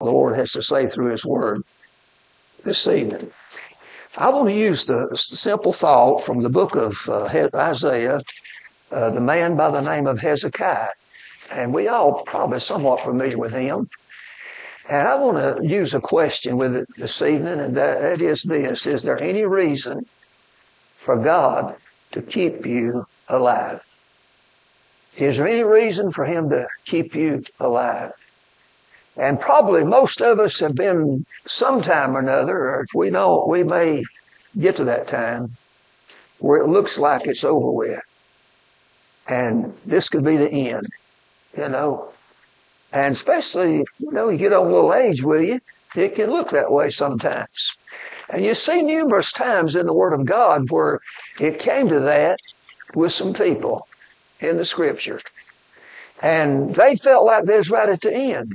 the Lord has to say through His Word this evening. I want to use the simple thought from the book of Isaiah, the man by the name of Hezekiah. And we all probably somewhat familiar with him. And I want to use a question with it this evening, and that is this. Is there any reason for God to keep you alive? Is there any reason for Him to keep you alive? And probably most of us have been sometime or another, or if we don't, we may get to that time where it looks like it's over with. And this could be the end, you know. And especially, you know, you get on a little age with you, it can look that way sometimes. And you see numerous times in the Word of God where it came to that with some people in the Scripture. And they felt like they was right at the end.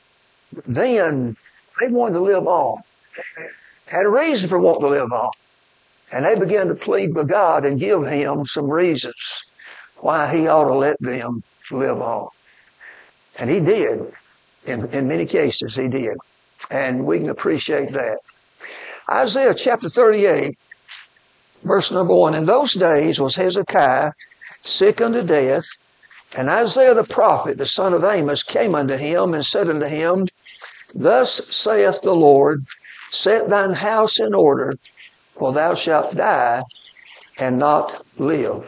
Then they wanted to live on. Had a reason for wanting to live on. And they began to plead with God and give Him some reasons why He ought to let them live on. And He did. In many cases, He did. And we can appreciate that. Isaiah chapter 38, verse number 1. In those days was Hezekiah sick unto death, and Isaiah the prophet, the son of Amos, came unto him and said unto him, Thus saith the Lord, Set thine house in order, for thou shalt die and not live.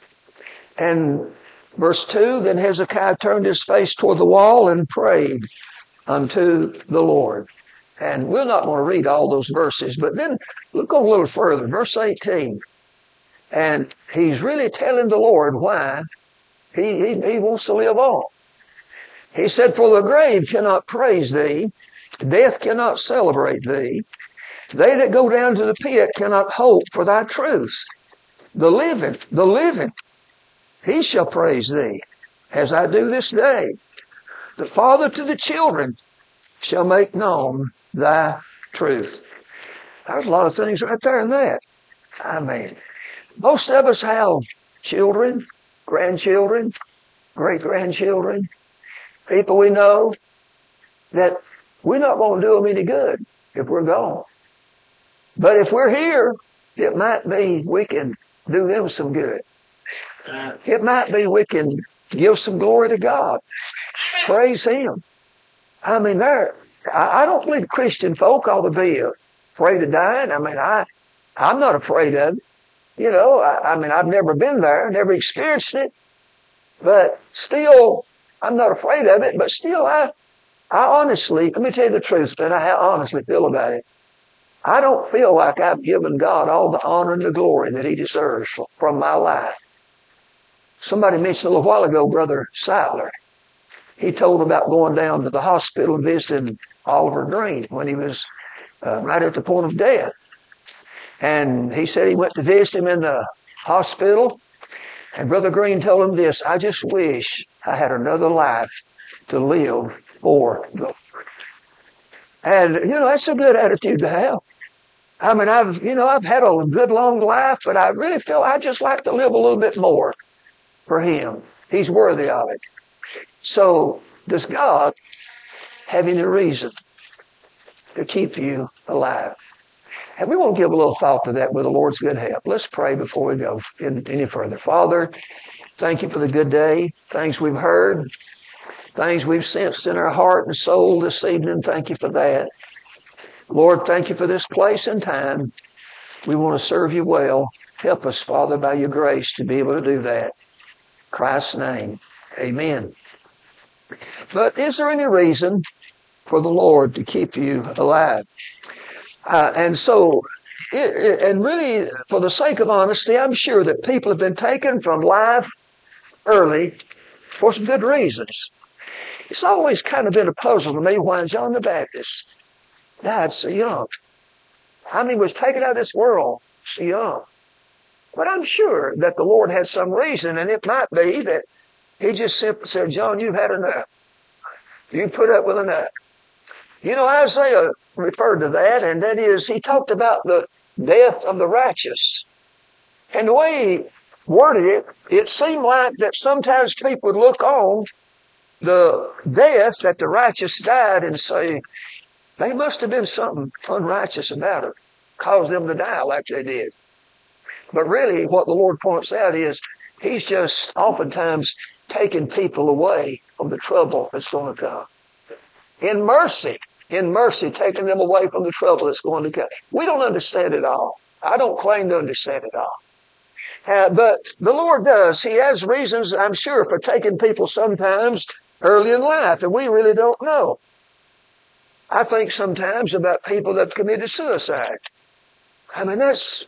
And verse 2, Then Hezekiah turned his face toward the wall and prayed unto the Lord. And we're not going to read all those verses, but then look a little further, verse 18. And he's really telling the Lord why he wants to live on. He said, For the grave cannot praise thee, death cannot celebrate thee. They that go down to the pit cannot hope for thy truth. The living, he shall praise thee, as I do this day. The father to the children shall make known thy truth. There's a lot of things right there in that. I mean, most of us have children, grandchildren, great-grandchildren, people we know that we're not going to do them any good if we're gone. But if we're here, it might be we can do them some good. It might be we can give some glory to God. Praise Him. I mean, I don't believe Christian folk ought to be afraid of dying. I mean, I'm not afraid of it. You know, I mean, I've never been there, never experienced it. But still, I'm not afraid of it. But still, I honestly, let me tell you the truth, that I honestly feel about it. I don't feel like I've given God all the honor and the glory that He deserves from my life. Somebody mentioned a little while ago, Brother Seidler. He told about going down to the hospital and visiting Oliver Green when he was right at the point of death. And he said he went to visit him in the hospital. And Brother Green told him this, I just wish I had another life to live for the Lord. And, you know, that's a good attitude to have. I mean, I've had a good long life, but I really feel I just like to live a little bit more for Him. He's worthy of it. So, does God have any reason to keep you alive? And we want to give a little thought to that with the Lord's good help. Let's pray before we go any further. Father, thank You for the good day, things we've heard, things we've sensed in our heart and soul this evening. Thank You for that. Lord, thank You for this place and time. We want to serve You well. Help us, Father, by Your grace to be able to do that. In Christ's name, amen. But is there any reason for the Lord to keep you alive? And really, for the sake of honesty, I'm sure that people have been taken from life early for some good reasons. It's always kind of been a puzzle to me why John the Baptist died so young. I mean, was taken out of this world so young. But I'm sure that the Lord had some reason, and it might be that He just simply said, John, you've had enough. You put up with enough. You know, Isaiah referred to that, and that is, he talked about the death of the righteous. And the way he worded it, it seemed like that sometimes people would look on the death that the righteous died and say, they must have been something unrighteous about it, caused them to die like they did. But really what the Lord points out is He's just oftentimes taking people away from the trouble that's going to come. In mercy, taking them away from the trouble that's going to come. We don't understand it all. I don't claim to understand it all. But the Lord does. He has reasons, I'm sure, for taking people sometimes early in life, and we really don't know. I think sometimes about people that committed suicide. I mean,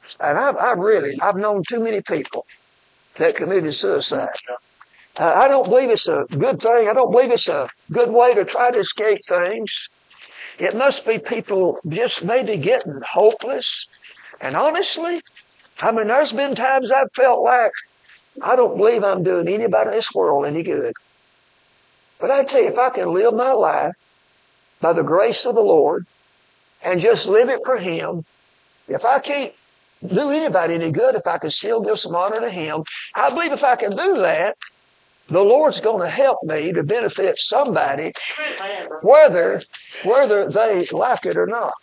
I've known too many people that committed suicide. I don't believe it's a good thing. I don't believe it's a good way to try to escape things. It must be people just maybe getting hopeless. And honestly, I mean, there's been times I've felt like I don't believe I'm doing anybody in this world any good. But I tell you, if I can live my life by the grace of the Lord and just live it for Him, if I can't do anybody any good, if I can still give some honor to Him, I believe if I can do that, the Lord's going to help me to benefit somebody, whether they like it or not.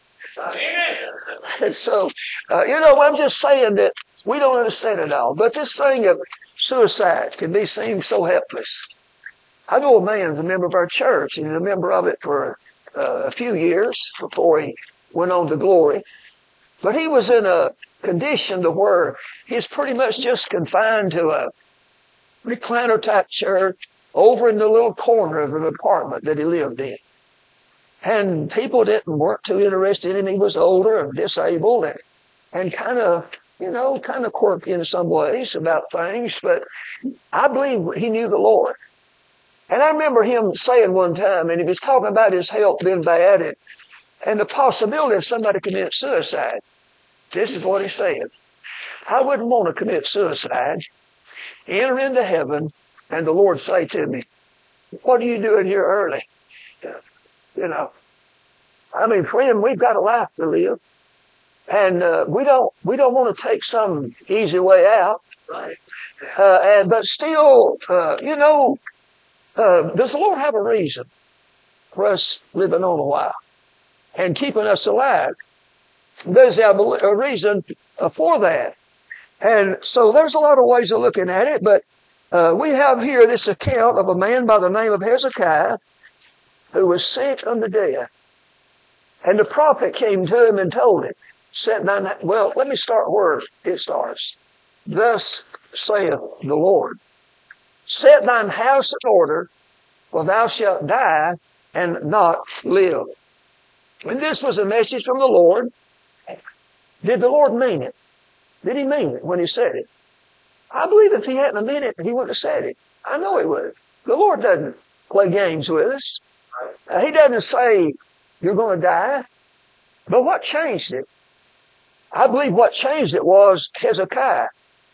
And so, I'm just saying that we don't understand it all. But this thing of suicide can seem so helpless. I know a man who's a member of our church, and he's a member of it for a few years before he went on to glory. But he was in a condition to where he's pretty much just confined to a recliner type chair over in the little corner of an apartment that he lived in. And people weren't too interested in him. He was older and disabled and kind of quirky in some ways about things, but I believe he knew the Lord. And I remember him saying one time, and he was talking about his health being bad and the possibility of somebody committing suicide. This is what he said. I wouldn't want to commit suicide, enter into heaven, and the Lord say to me, what are you doing here early? I mean, friend, we've got a life to live. And we don't want to take some easy way out. But still, does the Lord have a reason for us living on a while and keeping us alive? There's a reason for that. And so there's a lot of ways of looking at it, but we have here this account of a man by the name of Hezekiah who was sick unto death. And the prophet came to him and told him, let me start where it starts. Thus saith the Lord, set thine house in order, for thou shalt die and not live. And this was a message from the Lord. Did the Lord mean it? Did He mean it when He said it? I believe if He hadn't meant it, He wouldn't have said it. I know He would. The Lord doesn't play games with us. He doesn't say, you're going to die. But what changed it? I believe what changed it was Hezekiah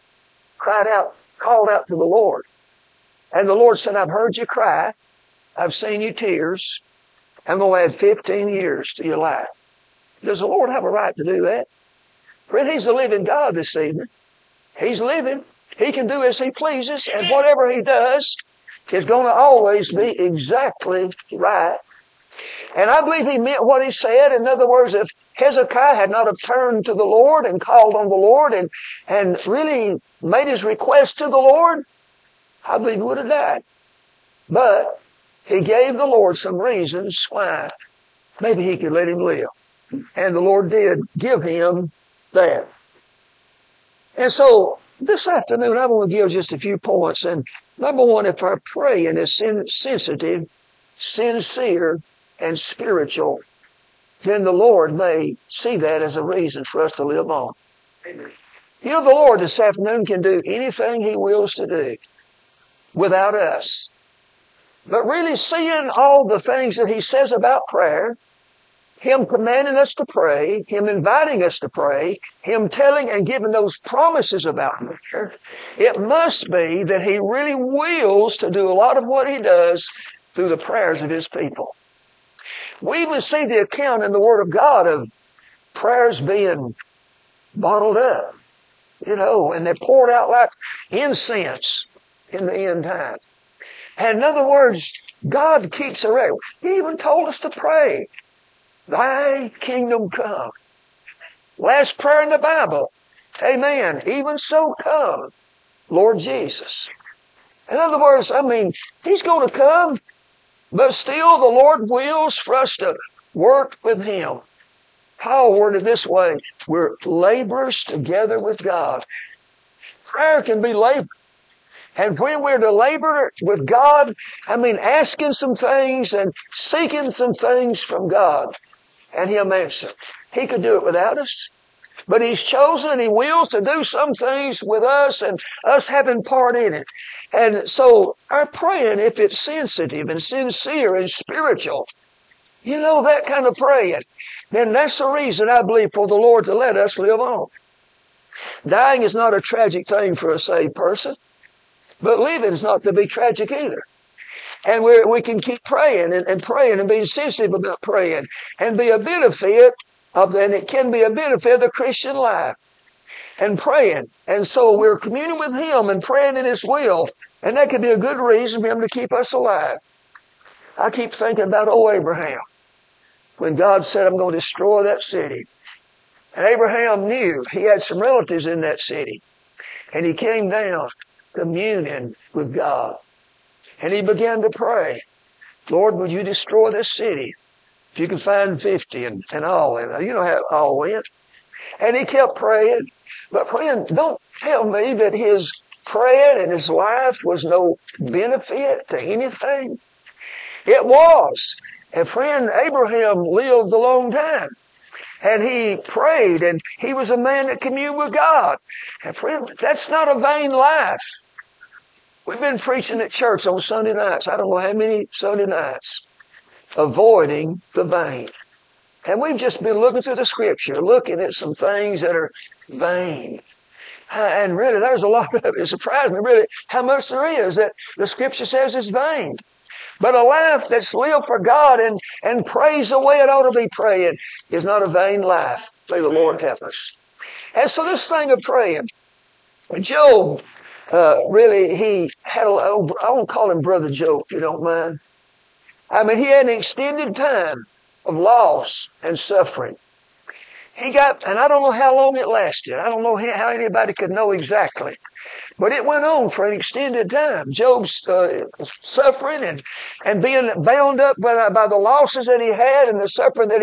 called out to the Lord. And the Lord said, I've heard you cry. I've seen your tears. I'm going to add 15 years to your life. Does the Lord have a right to do that? Friend, He's the living God this evening. He's living. He can do as He pleases, and whatever He does is going to always be exactly right. And I believe He meant what He said. In other words, if Hezekiah had not have turned to the Lord and called on the Lord and really made his request to the Lord, I believe he would have died. But he gave the Lord some reasons why maybe he could let him live. And the Lord did give him that. And so this afternoon, I want to give just a few points. And number one, if our praying is sensitive, sincere, and spiritual, then the Lord may see that as a reason for us to live on. Amen. The Lord this afternoon can do anything He wills to do without us. But really seeing all the things that He says about prayer, Him commanding us to pray, Him inviting us to pray, Him telling and giving those promises about prayer, it must be that He really wills to do a lot of what He does through the prayers of His people. We even see the account in the Word of God of prayers being bottled up, and they're poured out like incense in the end time. And in other words, God keeps a record. He even told us to pray, Thy kingdom come. Last prayer in the Bible. Amen. Even so come, Lord Jesus. In other words, He's going to come, but still the Lord wills for us to work with Him. Paul worded this way, we're laborers together with God. Prayer can be labor. And when we're to labor with God, asking some things and seeking some things from God, and He'll answer. He could do it without us. But He's chosen, He wills to do some things with us and us having part in it. And so our praying, if it's sensitive and sincere and spiritual, that kind of praying, then that's the reason I believe for the Lord to let us live on. Dying is not a tragic thing for a saved person, but living is not to be tragic either. And we can keep praying and praying and being sensitive about praying and be a benefit and it can be a benefit of the Christian life and praying. And so we're communing with Him and praying in His will. And that could be a good reason for Him to keep us alive. I keep thinking about old Abraham when God said, I'm going to destroy that city. And Abraham knew he had some relatives in that city. And he came down communing with God. And he began to pray, Lord, would you destroy this city? If you can find 50 and all. And you know how it all went. And he kept praying. But friend, don't tell me that his praying and his life was no benefit to anything. It was. And friend, Abraham lived a long time. And he prayed, and he was a man that communed with God. And friend, that's not a vain life. We've been preaching at church on Sunday nights. I don't know how many Sunday nights. Avoiding the vain. And we've just been looking through the Scripture, looking at some things that are vain. And really, there's a lot of it. It surprised me, really, how much there is that the Scripture says is vain. But a life that's lived for God and prays the way it ought to be praying is not a vain life. May the Lord help us. And so this thing of praying, Job, really, he had I won't call him Brother Job, if you don't mind. He had an extended time of loss and suffering. And I don't know how long it lasted. I don't know how anybody could know exactly. But it went on for an extended time. Job's suffering and being bound up by the losses that he had and the suffering that he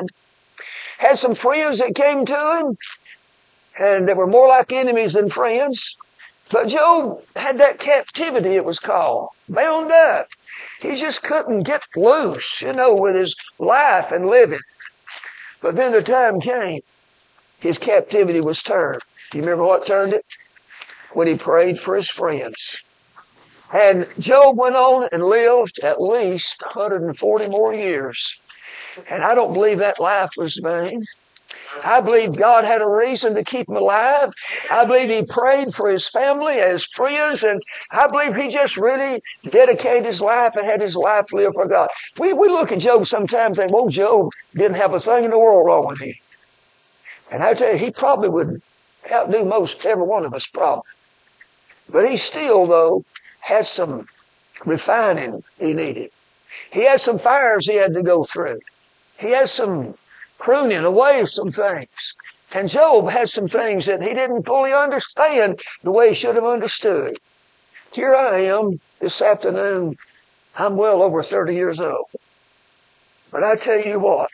had some friends that came to him, and they were more like enemies than friends. But Job had that captivity, it was called, bound up. He just couldn't get loose, with his life and living. But then the time came, his captivity was turned. Do you remember what turned it? When he prayed for his friends. And Job went on and lived at least 140 more years. And I don't believe that life was vain. I believe God had a reason to keep him alive. I believe he prayed for his family, his friends, and I believe he just really dedicated his life and had his life lived for God. We look at Job sometimes and think, well, Job didn't have a thing in the world wrong with him. And I tell you, he probably would outdo most every one of us probably. But he still, though, had some refining he needed. He had some fires he had to go through. He had some pruning away of some things. And Job had some things that he didn't fully understand the way he should have understood. Here I am this afternoon. I'm well over 30 years old. But I tell you what,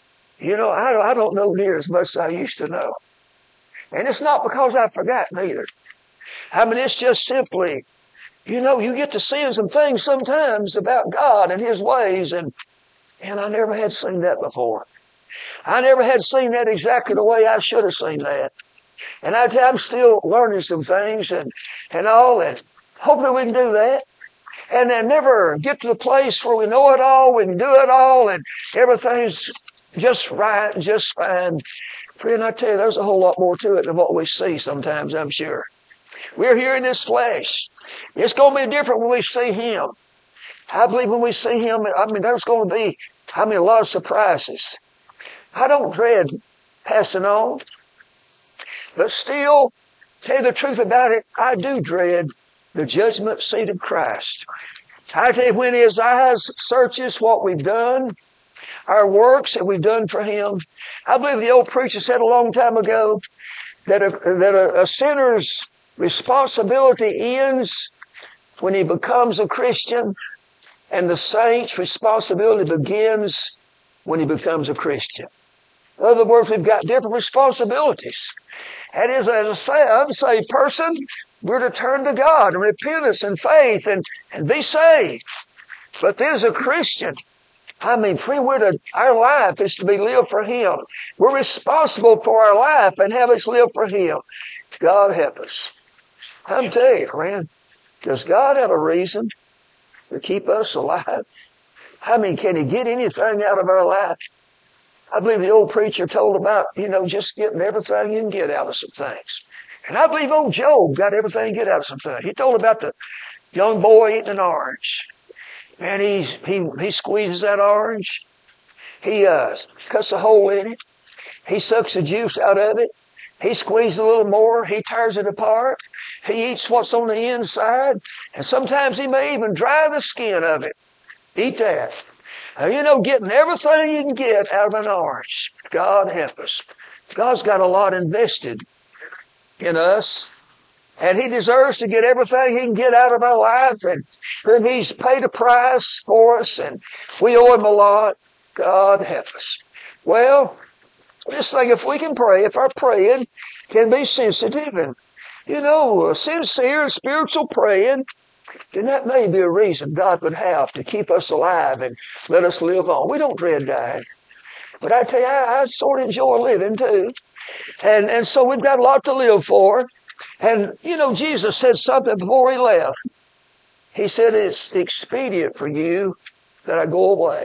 I don't know near as much as I used to know. And it's not because I've forgotten either. It's just simply, you get to seeing some things sometimes about God and His ways, and I never had seen that before. I never had seen that exactly the way I should have seen that. And I tell you, I'm still learning some things and all, and hopefully we can do that. And then never get to the place where we know it all, we can do it all, and everything's just right and just fine. Friend, I tell you, there's a whole lot more to it than what we see sometimes, I'm sure. We're here in this flesh. It's going to be different when we see Him. I believe when we see Him, there's going to be, a lot of surprises. I don't dread passing on. But still, tell you the truth about it, I do dread the judgment seat of Christ. I tell you, when His eyes searches what we've done, our works that we've done for Him, I believe the old preacher said a long time ago that a sinner's responsibility ends when he becomes a Christian, and the saint's responsibility begins when he becomes a Christian. In other words, we've got different responsibilities. That is, as an unsaved person, we're to turn to God in repentance and faith and be saved. But then as a Christian, our life is to be lived for Him. We're responsible for our life and have us live for Him. God help us. I'm telling you, friend, does God have a reason to keep us alive? Can He get anything out of our life? I believe the old preacher told about, just getting everything you can get out of some things. And I believe old Job got everything he can get out of some things. He told about the young boy eating an orange. And he squeezes that orange. He cuts a hole in it. He sucks the juice out of it. He squeezes a little more. He tears it apart. He eats what's on the inside. And sometimes he may even dry the skin of it. Eat that. Getting everything you can get out of an orange. God help us. God's got a lot invested in us. And He deserves to get everything He can get out of our life. And He's paid a price for us. And we owe Him a lot. God help us. Well, this thing, if we can pray, if our praying can be sensitive and, sincere spiritual praying, then that may be a reason God would have to keep us alive and let us live on. We don't dread dying. But I tell you, I sort of enjoy living too. And so we've got a lot to live for. And, Jesus said something before He left. He said, it's expedient for you that I go away.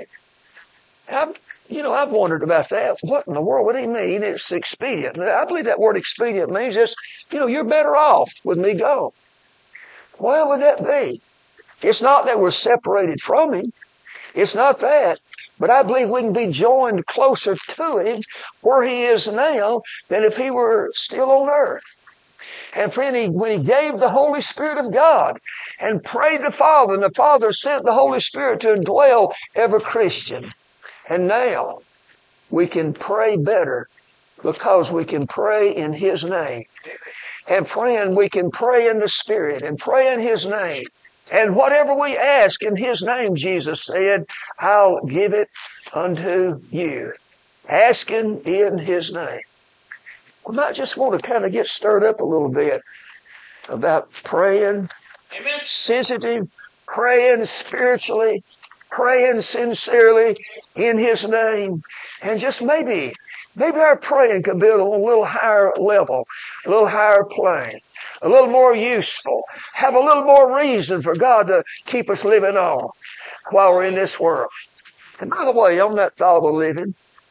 I've wondered about that. What in the world would He mean? It's expedient. I believe that word expedient means just, you're better off with me gone. Why would that be? It's not that we're separated from Him. It's not that. But I believe we can be joined closer to Him where He is now than if He were still on earth. And friend, when He gave the Holy Spirit of God and prayed the Father, and the Father sent the Holy Spirit to indwell every Christian. And now we can pray better because we can pray in His name. And friend, we can pray in the Spirit and pray in His name. And whatever we ask in His name, Jesus said, I'll give it unto you. Asking in His name. We might just want to kind of get stirred up a little bit about praying, Amen. Sensitive, praying spiritually, praying sincerely in His name. And just maybe our praying could be on a little higher level, a little higher plane, a little more useful, have a little more reason for God to keep us living on while we're in this world. And by the way, on that thought of living,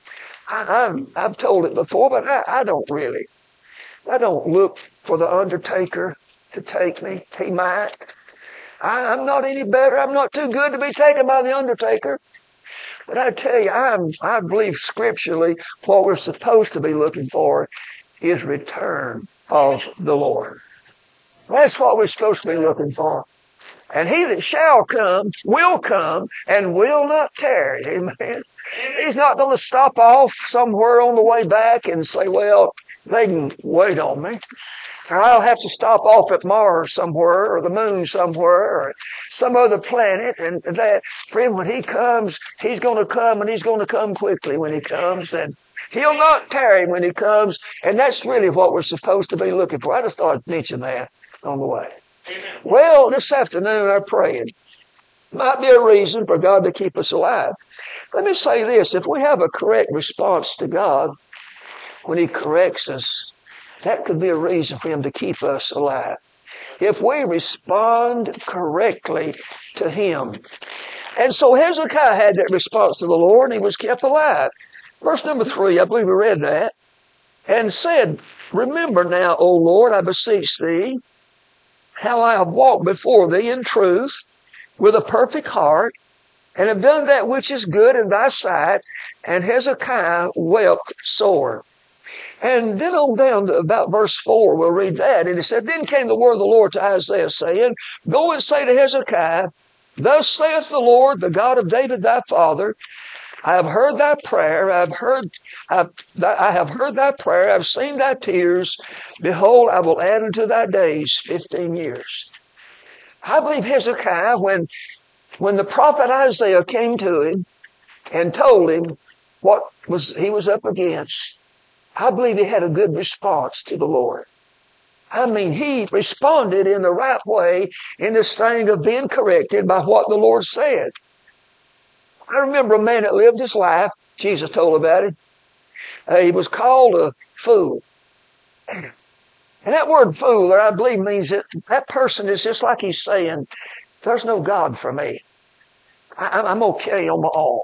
I've told it before, but I don't look for the undertaker to take me. He might. I'm not any better. I'm not too good to be taken by the undertaker. But I tell you, I believe scripturally what we're supposed to be looking for is return of the Lord. That's what we're supposed to be looking for. And He that shall come, and will not tarry. Amen. He's not going to stop off somewhere on the way back and say, well, they can wait on me. Or I'll have to stop off at Mars somewhere, or the moon somewhere, or some other planet. And that, friend, when He comes, He's going to come, and He's going to come quickly when He comes. And He'll not tarry when He comes. And that's really what we're supposed to be looking for. I just thought I'd mention that on the way. Well, this afternoon our praying might be a reason for God to keep us alive. Let me say this. If we have a correct response to God when He corrects us, that could be a reason for Him to keep us alive. If we respond correctly to Him. And so Hezekiah had that response to the Lord, and he was kept alive. Verse number 3, I believe we read that. And said, remember now, O Lord, I beseech Thee, how I have walked before Thee in truth, with a perfect heart, and have done that which is good in Thy sight. And Hezekiah wept sore. And then on down to about verse 4, we'll read that. And it said, then came the word of the Lord to Isaiah, saying, go and say to Hezekiah, Thus saith the Lord, the God of David thy father, I have heard thy prayer. I have heard thy prayer. I have seen thy tears. Behold, I will add unto thy days 15 years. I believe Hezekiah, when the prophet Isaiah came to him and told him what he was up against, I believe he had a good response to the Lord. I mean, he responded in the right way in this thing of being corrected by what the Lord said. I remember a man that lived his life. Jesus told about it. He was called a fool. And that word fool there, I believe, means that person is just like he's saying, there's no God for me. I'm okay on my own.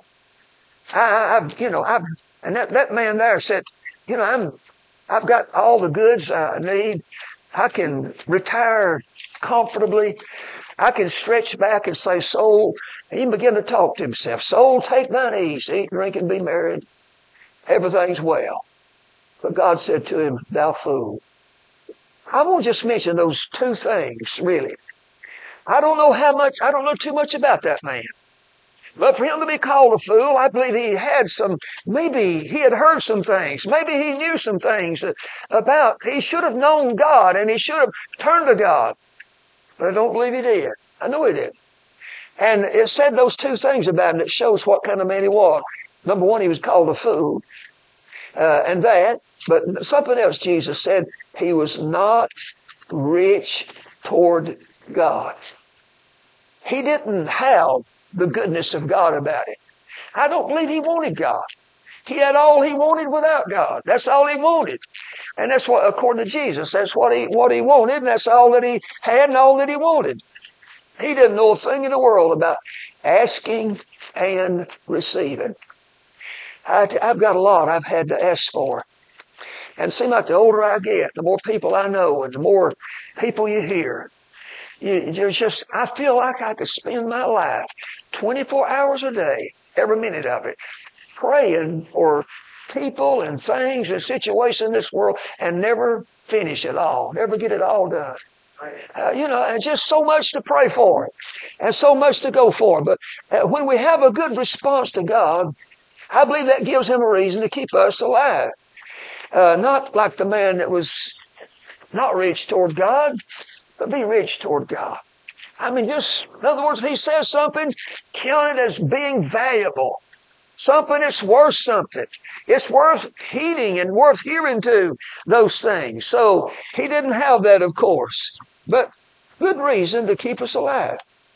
And that man there said, I've got all the goods I need. I can retire comfortably. I can stretch back and say, soul, and he began to talk to himself. Soul, take thine ease, eat, drink, and be merry. Everything's well. But God said to him, thou fool. I won't just mention those two things, really. I don't know too much about that man. But for him to be called a fool, I believe maybe he had heard some things. Maybe he knew some things he should have known God and he should have turned to God. But I don't believe he did. I know he did. And it said those two things about him that shows what kind of man he was. Number one, he was called a fool. But something else Jesus said, he was not rich toward God. He didn't have the goodness of God about him. I don't believe he wanted God. He had all he wanted without God. That's all he wanted. And that's what, according to Jesus, that's what he wanted, and that's all that he had and all that he wanted. He didn't know a thing in the world about asking and receiving. I've got a lot I've had to ask for. And it seems like the older I get, the more people I know and the more people you hear, I feel like I could spend my life 24 hours a day, every minute of it, praying for people and things and situations in this world and never finish it all, never get it all done. And just so much to pray for and so much to go for. But when we have a good response to God, I believe that gives him a reason to keep us alive. Not like the man that was not rich toward God, but be rich toward God. I mean, in other words, if he says something, count it as being valuable. Something that's worth something. It's worth heeding and worth hearing to, those things. So he didn't have that, of course. But good reason to keep us alive.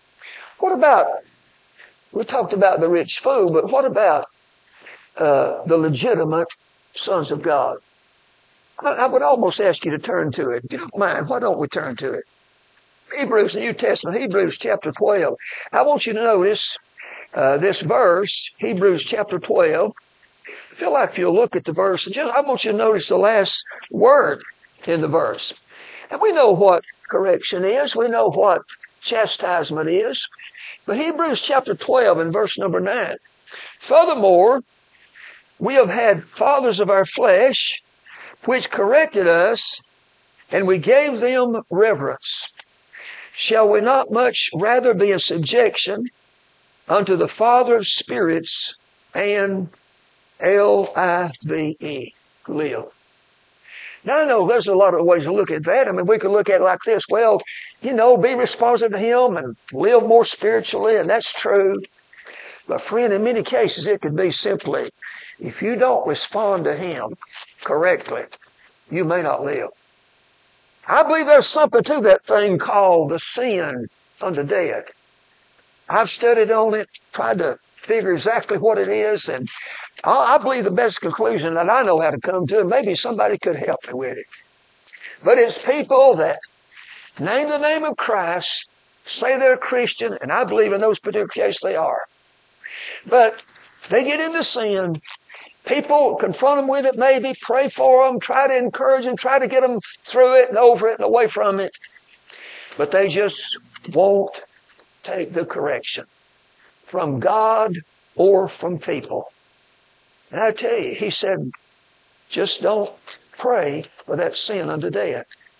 We talked about the rich fool, but what about the legitimate sons of God? I would almost ask you to turn to it. If you don't mind, why don't we turn to it? Hebrews, the New Testament, Hebrews chapter 12. I want you to notice this verse, Hebrews chapter 12. I feel like if you'll look at the verse, I want you to notice the last word in the verse. And we know what correction is. We know what chastisement is. But Hebrews chapter 12 and verse number 9. Furthermore, we have had fathers of our flesh, which corrected us, and we gave them reverence. Shall we not much rather be in subjection unto the Father of spirits and L-I-V-E, live? Now, I know there's a lot of ways to look at that. I mean, we could look at it like this. Well, be responsive to him and live more spiritually, and that's true. But friend, in many cases, it could be simply, if you don't respond to him correctly, you may not live. I believe there's something to that thing called the sin unto death. I've studied on it, tried to figure exactly what it is, and I believe the best conclusion that I know how to come to, and maybe somebody could help me with it. But it's people that name the name of Christ, say they're Christian, and I believe in those particular cases they are. But they get into sin. People confront them with it, maybe pray for them, try to encourage them, try to get them through it and over it and away from it. But they just won't take the correction from God or from people. And I tell you, he said, just don't pray for that sin unto death.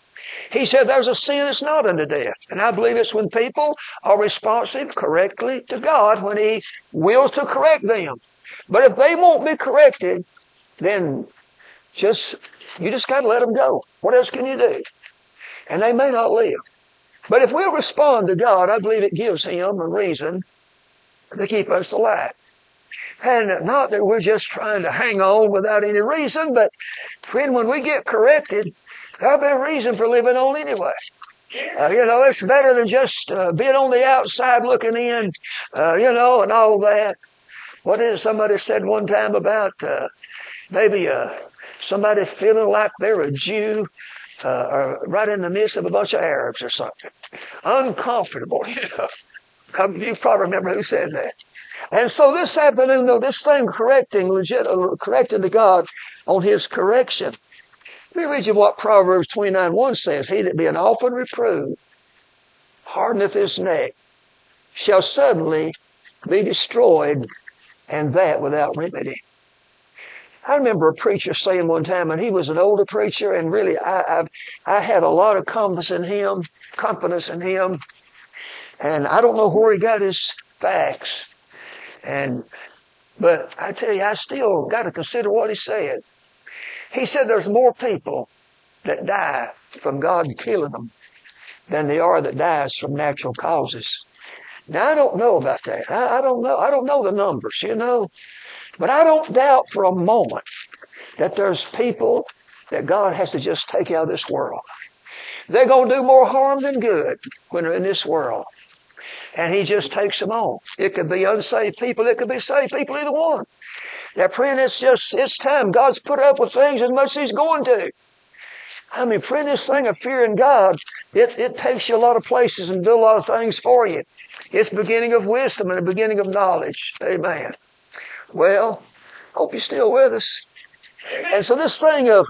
He said there's a sin that's not unto death. And I believe it's when people are responsive correctly to God when He wills to correct them. But if they won't be corrected, then you just got to let them go. What else can you do? And they may not live. But if we'll respond to God, I believe it gives Him a reason to keep us alive. And not that we're just trying to hang on without any reason, but friend, when we get corrected, there'll be a reason for living on anyway. It's better than just being on the outside looking in, and all that. What is it somebody said one time about maybe somebody feeling like they're a Jew or right in the midst of a bunch of Arabs or something. Uncomfortable, You probably remember who said that. And so this afternoon, though, this thing correcting to God on His correction. Let me read you what Proverbs 29:1 says. He that being often reproved hardeneth his neck shall suddenly be destroyed, and that without remedy. I remember a preacher saying one time, and he was an older preacher, and really I had a lot of confidence in him, and I don't know where he got his facts. But I tell you, I still got to consider what he said. He said there's more people that die from God killing them than there are that dies from natural causes. Now, I don't know about that. I don't know. I don't know the numbers, But I don't doubt for a moment that there's people that God has to just take out of this world. They're going to do more harm than good when they're in this world. And He just takes them on. It could be unsaved people. It could be saved people, either one. Now, friend, it's time. God's put up with things as much as He's going to. Friend, this thing of fearing God, it takes you a lot of places and do a lot of things for you. It's the beginning of wisdom and the beginning of knowledge. Amen. Well, hope you're still with us. And so this thing of,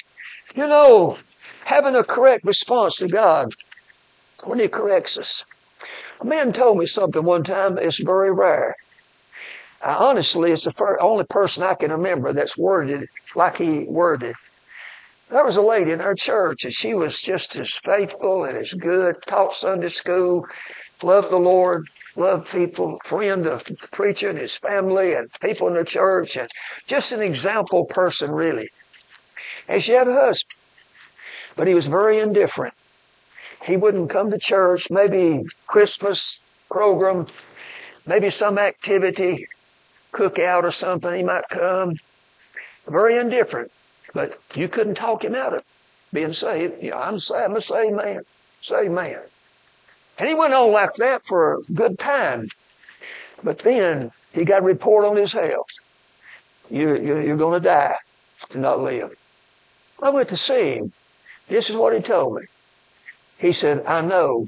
having a correct response to God when He corrects us. A man told me something one time that's very rare. Honestly, it's the only person I can remember that's worded like he worded. There was a lady in our church, and she was just as faithful and as good, taught Sunday school, loved the Lord, loved people, friend of the preacher and his family and people in the church, and just an example person, really. And she had a husband, but he was very indifferent. He wouldn't come to church, maybe Christmas program, maybe some activity, cookout or something, he might come. Very indifferent, but you couldn't talk him out of being saved. I'm a saved man, saved man. And he went on like that for a good time. But then he got a report on his health. You're going to die and not live. I went to see him. This is what he told me. He said, I know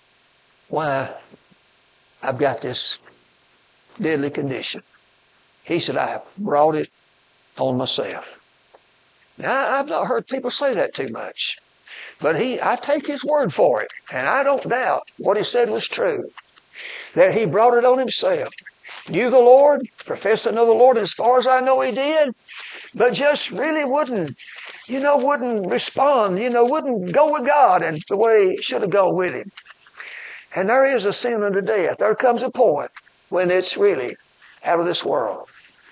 why I've got this deadly condition. He said, I brought it on myself. Now, I've not heard people say that too much. But I take his word for it. And I don't doubt what he said was true. That he brought it on himself. Knew the Lord, professed to know the Lord as far as I know he did. But just really wouldn't respond, wouldn't go with God and the way he should have gone with Him. And there is a sin unto death. There comes a point when it's really out of this world.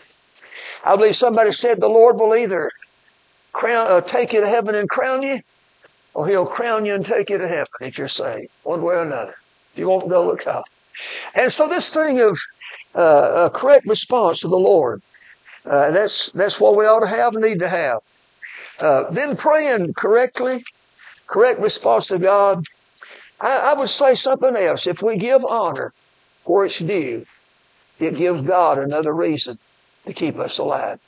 I believe somebody said the Lord will either take you to heaven and crown you, or He'll crown you and take you to heaven if you're saved, one way or another. You won't go with God. And so this thing of a correct response to the Lord, that's what we ought to have, need to have. Then praying correctly, correct response to God. I would say something else. If we give honor where it's due, it gives God another reason to keep us alive.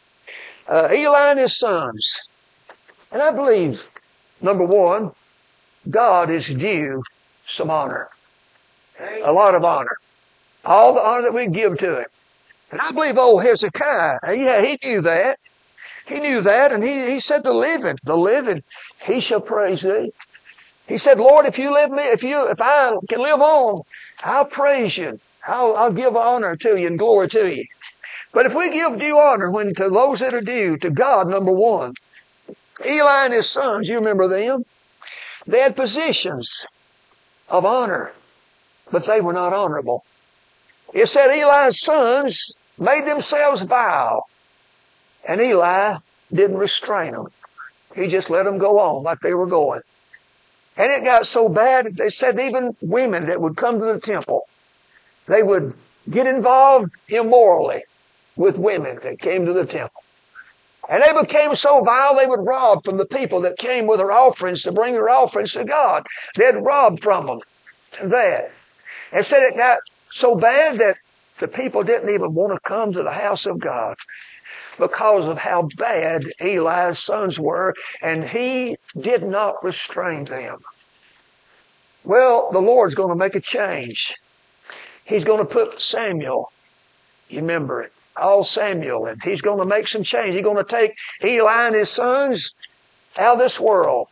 Eli and his sons. And I believe, number one, God is due some honor. A lot of honor. All the honor that we give to Him. And I believe old Hezekiah, he knew that. He knew that, and he said, the living, He shall praise Thee. He said, Lord, if I can live on, I'll praise You. I'll give honor to You and glory to You. But if we give due honor to those that are due, to God, number one. Eli and his sons, you remember them? They had positions of honor, but they were not honorable. It said Eli's sons made themselves vile, and Eli didn't restrain them. He just let them go on like they were going. And it got so bad, they said even women that would come to the temple, they would get involved immorally with women that came to the temple. And they became so vile, they would rob from the people that came with their offerings to bring their offerings to God. They'd rob from them. And that. And said it got so bad that the people didn't even want to come to the house of God because of how bad Eli's sons were, and he did not restrain them. Well, the Lord's going to make a change. He's going to put Samuel, you remember it, all Samuel, and he's going to make some change. He's going to take Eli and his sons out of this world.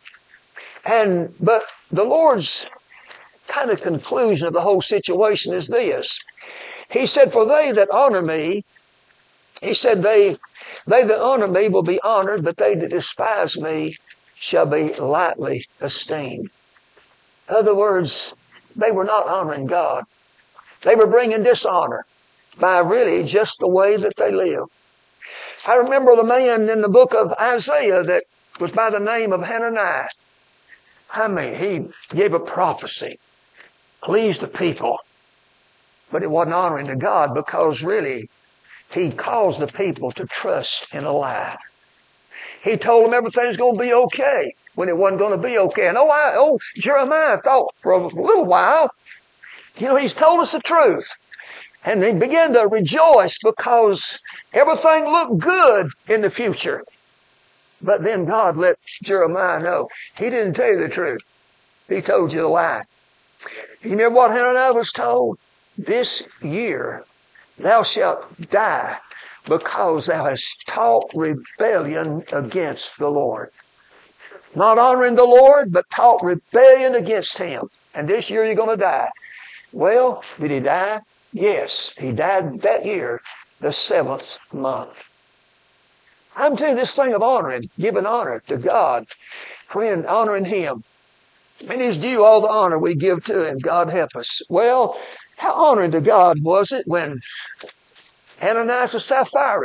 But the Lord's kind of conclusion of the whole situation is this. He said, for they that honor me, he said, they that honor me will be honored, but they that despise me shall be lightly esteemed. In other words, they were not honoring God. They were bringing dishonor by really just the way that they lived. I remember the man in the book of Isaiah that was by the name of Hananiah. I mean, he gave a prophecy, pleased the people, but it wasn't honoring to God because really he caused the people to trust in a lie. He told them everything's going to be okay when it wasn't going to be okay. And Jeremiah thought for a little while, he's told us the truth. And they began to rejoice because everything looked good in the future. But then God let Jeremiah know he didn't tell you the truth. He told you the lie. You remember what Hananiah was told? This year thou shalt die because thou hast taught rebellion against the Lord. Not honoring the Lord, but taught rebellion against Him. And this year you're going to die. Well, did he die? Yes, he died that year, the 7th month. I'm telling you this thing of honoring, giving honor to God, friend, honoring Him. And He's due all the honor we give to Him. God help us. Well, how honoring to God was it when Ananias and Sapphira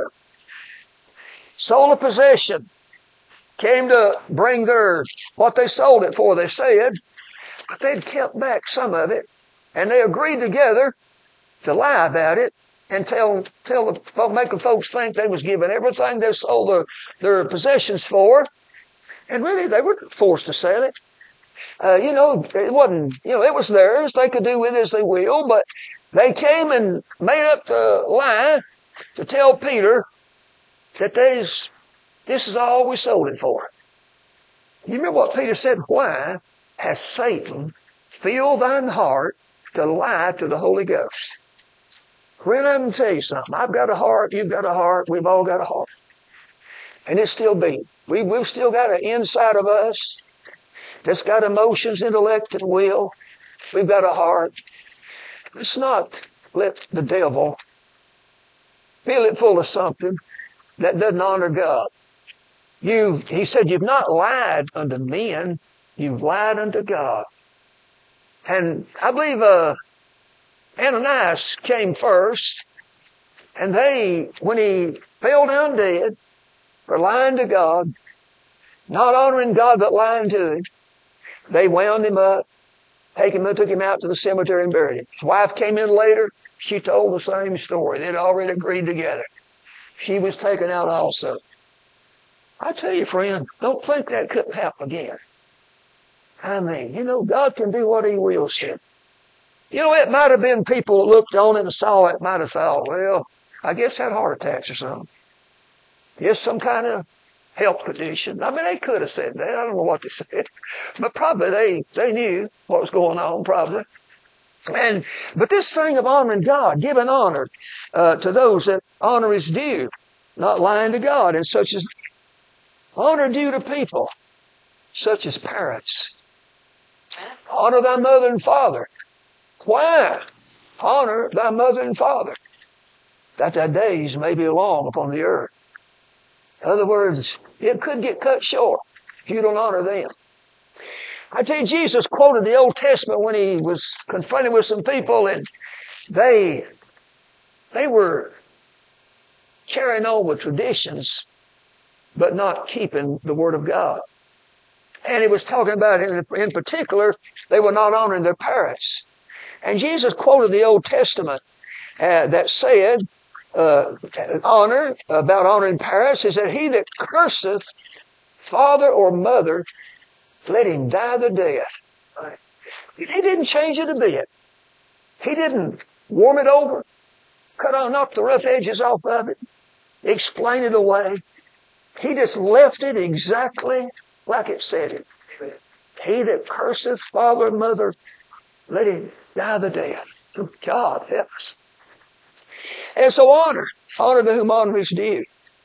sold a possession, came to bring what they sold it for, they said, but they'd kept back some of it, and they agreed together to lie about it and make the folks think they was giving everything they sold their possessions for, and really they were forced to sell it. It wasn't, it was theirs. They could do with it as they will, but they came and made up the lie to tell Peter that this is all we sold it for. You remember what Peter said? Why has Satan filled thine heart to lie to the Holy Ghost? Friend, I'm going to tell you something. I've got a heart, you've got a heart, we've all got a heart. And it's still beating. We've still got an inside of us that's got emotions, intellect, and will. We've got a heart. Let's not let the devil fill it full of something that doesn't honor God. He said, you've not lied unto men, you've lied unto God. And I believe Ananias came first, and when he fell down dead for lying to God, not honoring God but lying to Him, they wound him up, took him out to the cemetery and buried him. His wife came in later. She told the same story. They'd already agreed together. She was taken out also. I tell you, friend, don't think that couldn't happen again. I mean, God can do what He wills to. It might have been people that looked on it and saw it, might have thought, well, I guess had heart attacks or something. Yes, some kind of health condition. I mean, they could have said that. I don't know what they said. But probably they knew what was going on, probably. But this thing of honoring God, giving honor to those that honor is due, not lying to God, and such as honor due to people, such as parents. Honor thy mother and father. Why? Honor thy mother and father, that thy days may be long upon the earth. In other words, it could get cut short if you don't honor them. I tell you, Jesus quoted the Old Testament when he was confronted with some people, and they were carrying on with traditions, but not keeping the Word of God. And he was talking about, in particular, they were not honoring their parents. And Jesus quoted the Old Testament that said, about honoring parents, is that he that curseth father or mother, let him die the death. He didn't change it a bit. He didn't warm it over, knock the rough edges off of it, explain it away. He just left it exactly like it said it. He that curseth father or mother, let him die the death. God help us. And so honor to whom honor is due.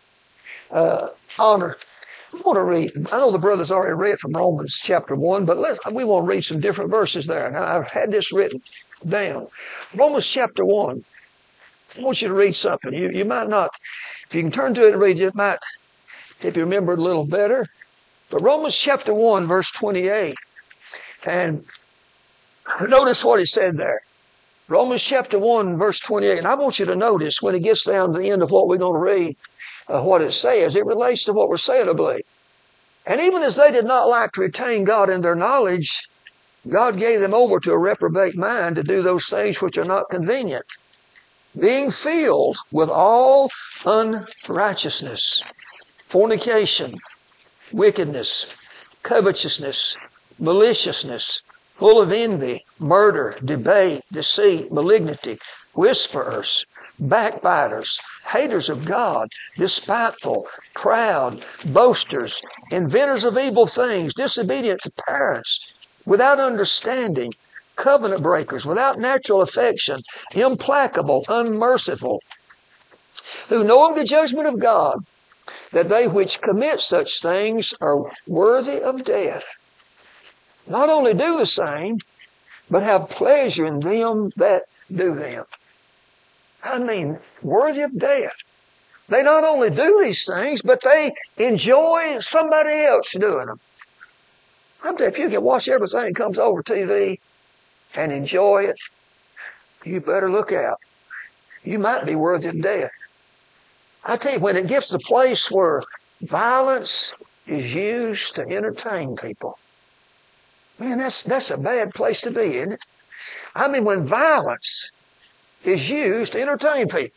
Honor. I want to read. I know the brothers already read from Romans chapter 1, but we want to read some different verses there. Now, I've had this written down. Romans chapter 1. I want you to read something. You might not, if you can turn to it and read it, might help you remember it a little better. But Romans chapter 1, verse 28. And notice what he said there. Romans chapter 1, verse 28. And I want you to notice when it gets down to the end of what we're going to read, what it says. It relates to what we're saying, I believe. And even as they did not like to retain God in their knowledge, God gave them over to a reprobate mind to do those things which are not convenient, being filled with all unrighteousness, fornication, wickedness, covetousness, maliciousness, full of envy, murder, debate, deceit, malignity, whisperers, backbiters, haters of God, despiteful, proud, boasters, inventors of evil things, disobedient to parents, without understanding, covenant breakers, without natural affection, implacable, unmerciful, who knowing the judgment of God, that they which commit such things are worthy of death, not only do the same, but have pleasure in them that do them. I mean, worthy of death. They not only do these things, but they enjoy somebody else doing them. I'm telling you, if you can watch everything that comes over TV and enjoy it, you better look out. You might be worthy of death. I tell you, when it gets to the place where violence is used to entertain people, man, that's a bad place to be, isn't it? I mean, when violence is used to entertain people,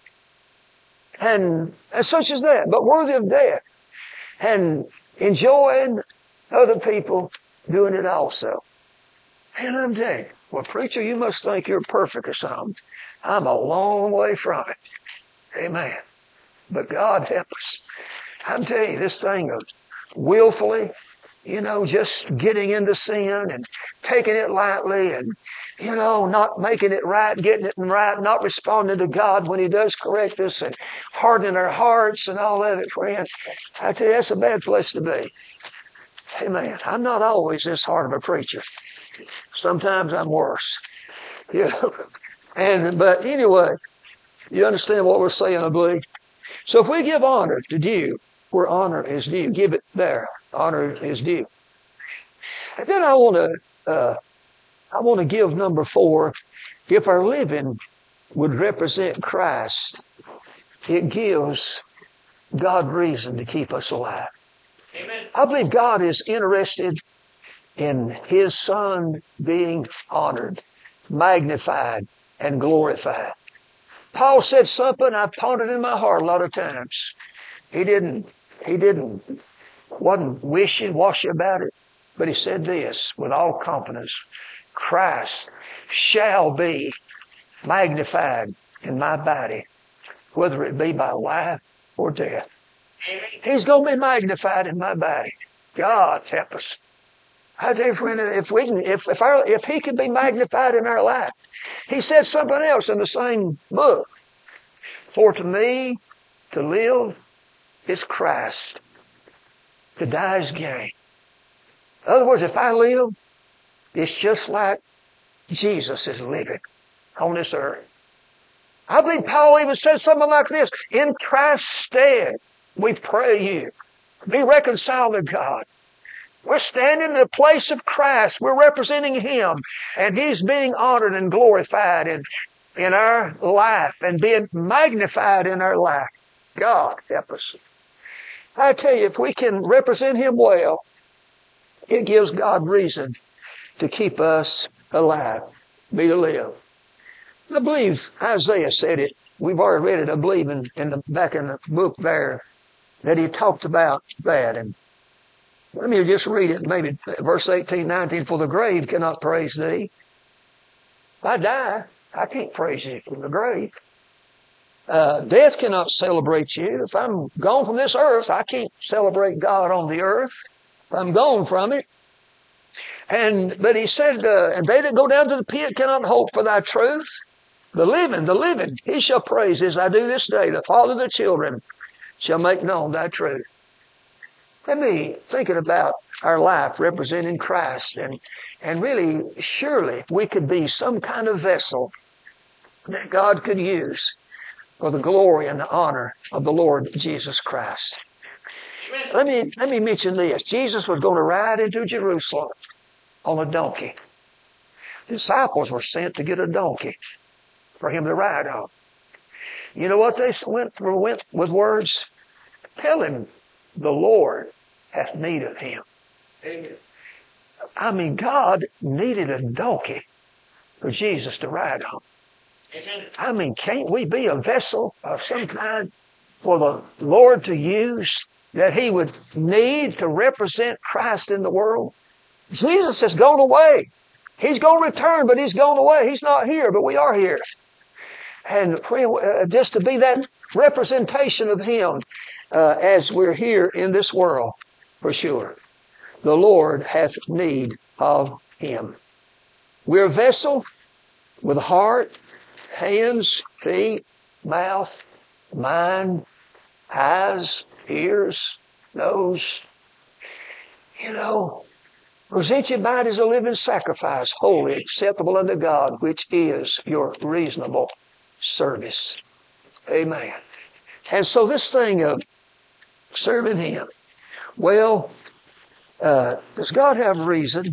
and such as that, but worthy of death, and enjoying other people doing it also. And I'm telling you, well, preacher, you must think you're perfect or something. I'm a long way from it. Amen. But God help us. I'm telling you, this thing of willfully, just getting into sin and taking it lightly and, not making it right, getting it right, not responding to God when He does correct us and hardening our hearts and all of it, friend. I tell you, that's a bad place to be. Amen. I'm not always this hard of a preacher. Sometimes I'm worse. But anyway, you understand what we're saying, I believe. So if we give honor to due, where honor is due, give it there. Honor is due. And then I want to give number 4. If our living would represent Christ, it gives God reason to keep us alive. Amen. I believe God is interested in His Son being honored, magnified, and glorified. Paul said something I've pondered in my heart a lot of times. He wasn't wishy-washy about it, but he said this with all confidence: Christ shall be magnified in my body, whether it be by life or death. He's going to be magnified in my body. God help us. I tell you, friend, if He could be magnified in our life, He said something else in the same book. For to me, to live is Christ. To die is gain. In other words, if I live, it's just like Jesus is living on this earth. I believe Paul even said something like this: in Christ's stead, we pray you, be reconciled to God. We're standing in the place of Christ. We're representing Him. And He's being honored and glorified in our life and being magnified in our life. God help us. I tell you, if we can represent Him well, it gives God reason to keep us alive, be to live. I believe Isaiah said it. We've already read it, I believe, back in the book there, that he talked about that. And let me just read it, maybe verse 18, 19. For the grave cannot praise thee. If I die, I can't praise you from the grave. Death cannot celebrate you. If I'm gone from this earth, I can't celebrate God on the earth. If I'm gone from it. But he said, and they that go down to the pit cannot hope for thy truth. The living, he shall praise as I do this day. The father of the children shall make known thy truth. Let me thinking about our life representing Christ, and really, surely we could be some kind of vessel that God could use for the glory and the honor of the Lord Jesus Christ. Let me mention this. Jesus was going to ride into Jerusalem on a donkey. Disciples were sent to get a donkey for him to ride on. You know what they went with words? Tell him the Lord hath need of him. Amen. I mean, God needed a donkey for Jesus to ride on. Amen. I mean, can't we be a vessel of some kind for the Lord to use that He would need to represent Christ in the world? Jesus has gone away. He's going to return, but He's gone away. He's not here, but we are here. And just to be that representation of Him as we're here in this world, for sure. The Lord hath need of Him. We're a vessel with a heart, hands, feet, mouth, mind, eyes, ears, nose. You know, present your body as a living sacrifice, holy, acceptable unto God, which is your reasonable service. Amen. And so this thing of serving Him, well, does God have reason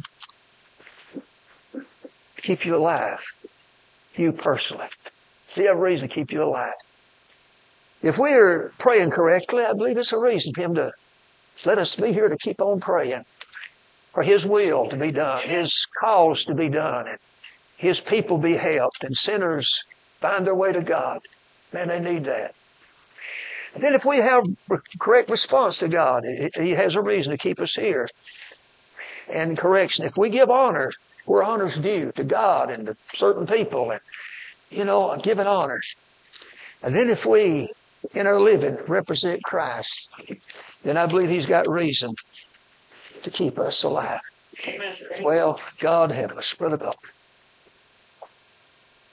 to keep you alive? You personally. Does He have reason to keep you alive? If we are praying correctly, I believe it's a reason for Him to let us be here to keep on praying for His will to be done, His cause to be done, and His people be helped, and sinners find their way to God. Man, they need that. And then if we have correct response to God, He has a reason to keep us here. And correction, if we give honor where honor's due to God and to certain people, and, you know, giving honor. And then if we, in our living, represent Christ, then I believe He's got reason to keep us alive. Well, God help us, Brother Bill.